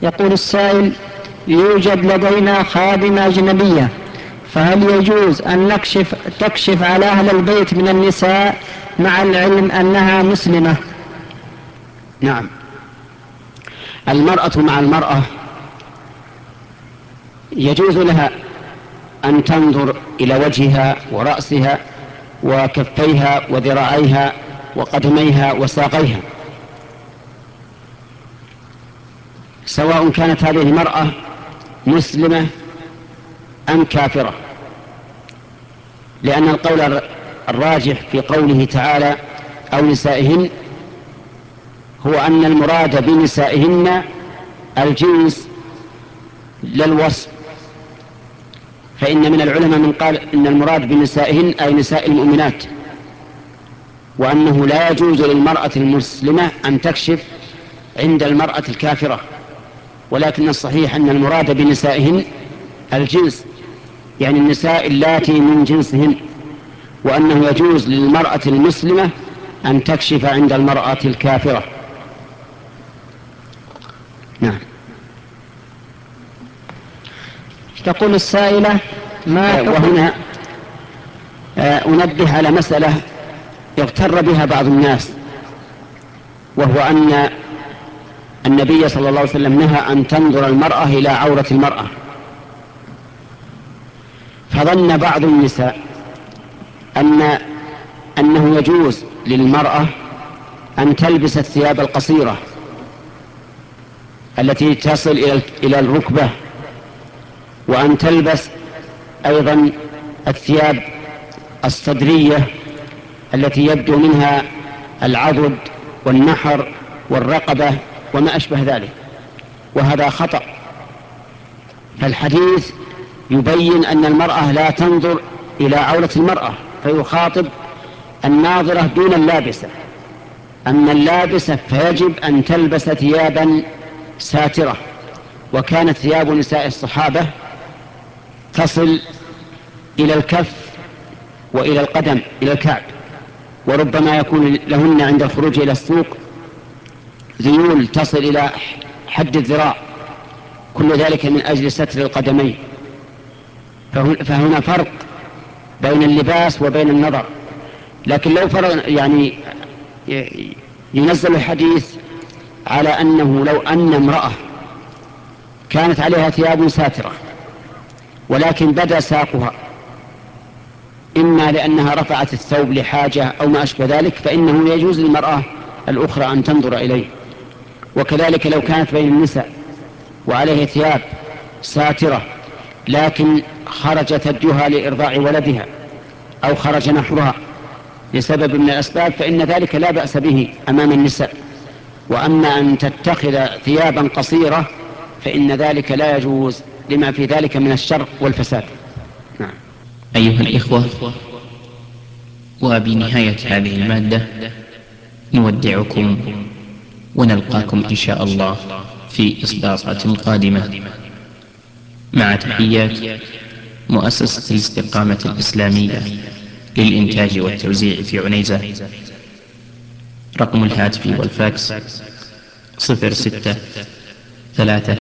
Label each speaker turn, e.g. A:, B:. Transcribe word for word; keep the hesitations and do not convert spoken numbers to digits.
A: يقول السائل: يوجد لدينا خادمة أجنبية، فهل يجوز أن نكشف تكشف على أهل البيت من النساء مع العلم أنها مسلمة؟
B: نعم، المرأة مع المرأة يجوز لها أن تنظر إلى وجهها ورأسها وكفيها وذراعيها وقدميها وساقيها، سواء كانت هذه المرأة مسلمة أم كافرة، لأن القول الراجح في قوله تعالى أو نسائهن هو أن المراد بنسائهن الجنس للوصف، فإن من العلماء من قال إن المراد بنسائهن أي نساء المؤمنات، وأنه لا يجوز للمرأة المسلمة أن تكشف عند المرأة الكافرة، ولكن الصحيح أن المراد بنسائهن الجنس، يعني النساء اللاتي من جنسهن، وأنه يجوز للمرأة المسلمة أن تكشف عند المرأة الكافرة. نعم.
A: تقول السائلة: ما
B: وهنا أنبه على مسألة يغتر بها بعض الناس، وهو أن النبي صلى الله عليه وسلم نهى أن تنظر المرأة إلى عورة المرأة، فظن بعض النساء أن أنه يجوز للمرأة أن تلبس الثياب القصيرة التي تصل إلى الركبة، وأن تلبس أيضا الثياب الصدرية التي يبدو منها العضد والنحر والرقبة وما أشبه ذلك، وهذا خطأ. فالحديث يبين أن المرأة لا تنظر إلى عورة المرأة، فيخاطب الناظرة دون اللابسة. أما اللابسة فيجب أن تلبس ثيابا ساترة، وكانت ثياب نساء الصحابة تصل إلى الكف وإلى القدم إلى الكعب، وربما يكون لهن عند الخروج إلى السوق ذيول تصل إلى حد الذراع، كل ذلك من أجل ستر القدمين. فهنا فرق بين اللباس وبين النظر. لكن لو فرق يعني ينزل الحديث على أنه لو أن امرأة كانت عليها ثياب ساترة ولكن بدا ساقها، إما لأنها رفعت الثوب لحاجة أو ما أشبه ذلك، فإنه يجوز للمرأة الأخرى أن تنظر إليه. وكذلك لو كانت بين النساء وعليه ثياب ساترة لكن خرج ثديها لإرضاع ولدها أو خرج نحرها لسبب من الأسباب، فإن ذلك لا بأس به أمام النساء. وأما أن تتخذ ثيابا قصيرة فإن ذلك لا يجوز لما في ذلك من الشر والفساد.
C: نعم. أيها الإخوة، وبنهاية هذه المادة نودعكم ونلقاكم إن شاء الله في إصدارات قادمة، مع تحيات مؤسسة الاستقامة الإسلامية للإنتاج والتوزيع في عنيزة. رقم الهاتف والفاكس صفر ستة ثلاثة